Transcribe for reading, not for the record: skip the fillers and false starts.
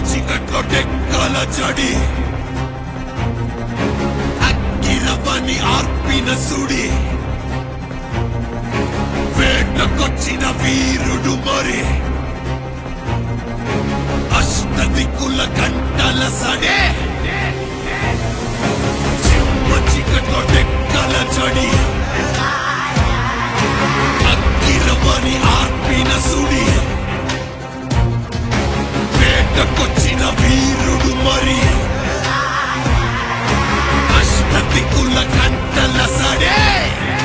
చీకట్లో టెక్కల చడి అగ్గిరవని ఆర్పిన సుడి వేటకొచ్చిన వీరుడు మరి అష్టదిక్కుల గంటల సడే చీకట్లో టెక్కల చడి అగ్గిరవని ఆర్పిన సుడి వేటకొచ్చిన వీరుడు మరి అష్టదిక్కుల గంటల సడే